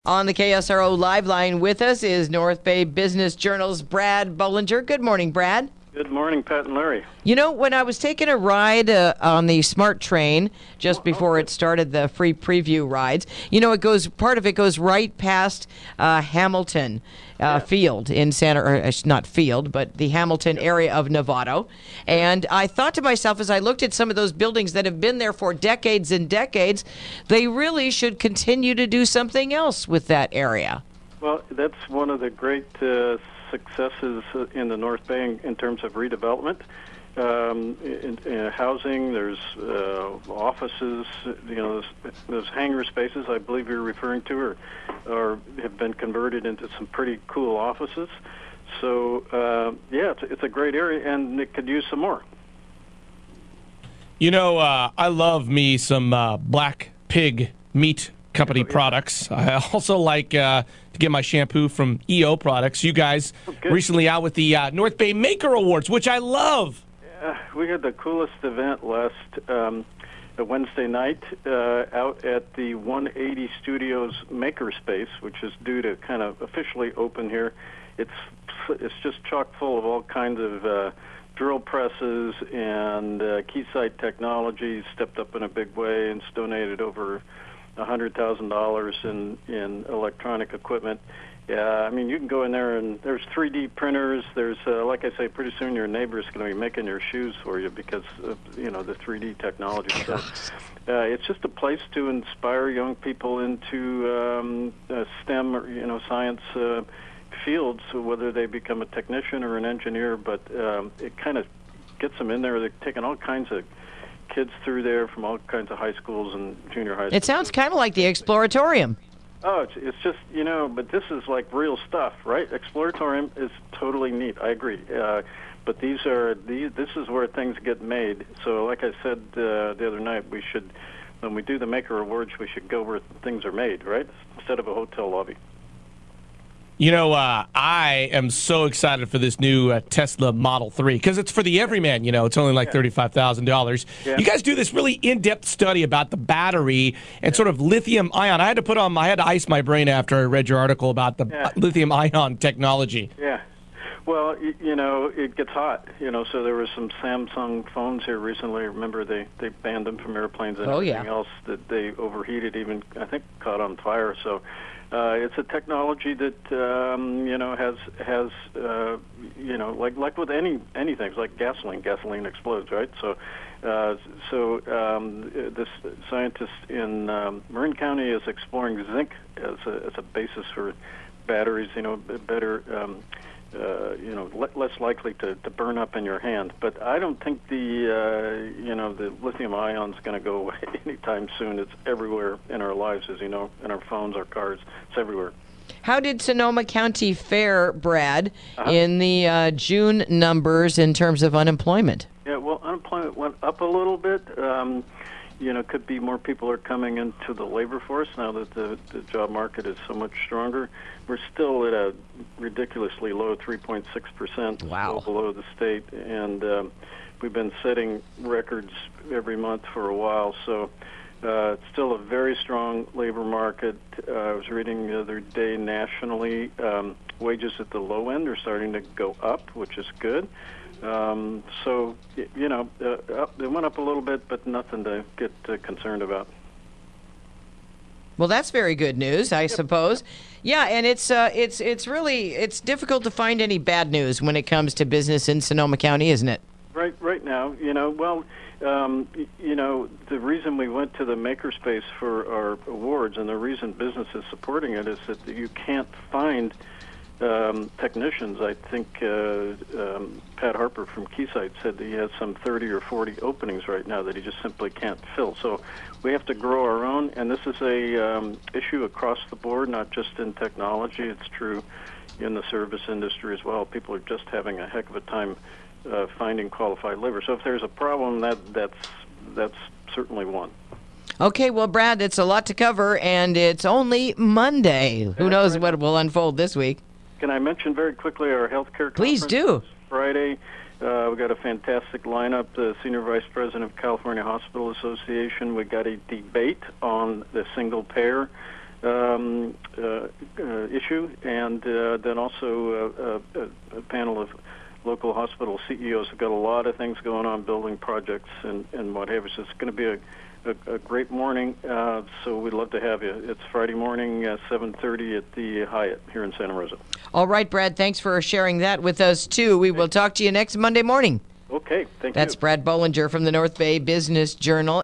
On the KSRO Live Line with us is North Bay Business Journal's Brad Bollinger. Good morning, Brad. Good morning, Pat and Larry. You know, when I was taking a ride on the SMART train just before it started the free preview rides, part of it goes right past Hamilton Field in not Field, but the Hamilton area of Novato. And I thought to myself, as I looked at some of those buildings that have been there for decades and decades, they really should continue to do something else with that area. Well, that's one of the great successes in the North Bay in terms of redevelopment. In housing, there's offices, those hangar spaces I believe you're referring to or have been converted into some pretty cool offices. So, it's a great area, and it could use some more. I love me some Black Pig Meat Company products. I also like to get my shampoo from EO Products. You guys recently out with the North Bay Maker Awards, which I love. We had the coolest event last Wednesday night out at the 180 Studios Makerspace, which is due to kind of officially open here. It's just chock full of all kinds of drill presses, and Keysight Technologies stepped up in a big way and donated over $100,000 in electronic equipment. Yeah, I mean, you can go in there and there's 3D printers. There's, like I say, pretty soon your neighbor's going to be making your shoes for you because of, the 3D technology. So it's just a place to inspire young people into STEM or, science fields, whether they become a technician or an engineer. But it kind of gets them in there. They're taking all kinds of kids through there from all kinds of high schools and junior high schools. It sounds kind of like the Exploratorium. Oh, it's just, but this is like real stuff, right? Exploratorium is totally neat. I agree. But this is where things get made. So like I said the other night, when we do the Maker Awards, we should go where things are made, right? Instead of a hotel lobby. I am so excited for this new Tesla Model 3 because it's for the everyman. It's only like $35,000. Yeah. You guys do this really in-depth study about the battery and sort of lithium-ion. I had to ice my brain after I read your article about the lithium-ion technology. Yeah. Well, it gets hot, so there were some Samsung phones here recently. Remember, they banned them from airplanes and everything else that they overheated, even, I think, caught on fire. So it's a technology that, has like with anything, it's like gasoline explodes, right? So this scientist in Marin County is exploring zinc as a basis for batteries, better, less likely to burn up in your hand. But I don't think the lithium ion is going to go away anytime soon. It's everywhere in our lives, as you know, in our phones, our cars. It's everywhere. How did Sonoma County fare, Brad, in the June numbers in terms of unemployment? Yeah, well, unemployment went up a little bit. Could be more people are coming into the labor force now that the job market is so much stronger. We're still at a ridiculously low 3.6%, wow, still below the state, and we've been setting records every month for a while. So it's still a very strong labor market. I was reading the other day nationally, wages at the low end are starting to go up, which is good. They went up a little bit, but nothing to get concerned about. Well, that's very good news, I suppose. Yeah, and it's difficult to find any bad news when it comes to business in Sonoma County, isn't it? Right now, the reason we went to the Makerspace for our awards and the reason business is supporting it is that you can't find technicians. I think Pat Harper from Keysight said that he has some 30 or 40 openings right now that he just simply can't fill. So we have to grow our own, and this is a issue across the board, not just in technology. It's true in the service industry as well. People are just having a heck of a time finding qualified labor. So if there's a problem, that's certainly one. Okay, well, Brad, it's a lot to cover, and it's only Monday. Who knows what will unfold this week? Can I mention very quickly our healthcare conference? Please do. Friday, we've got a fantastic lineup. The Senior Vice President of California Hospital Association. We got a debate on the single payer issue, and then also a panel of local hospital CEOs have got a lot of things going on, building projects and what have you. So it's going to be a great morning, so we'd love to have you. It's Friday morning, 7:30 at the Hyatt here in Santa Rosa. All right, Brad, thanks for sharing that with us, too. We will talk to you next Monday morning. Okay, thank you. That's Brad Bollinger from the North Bay Business Journal.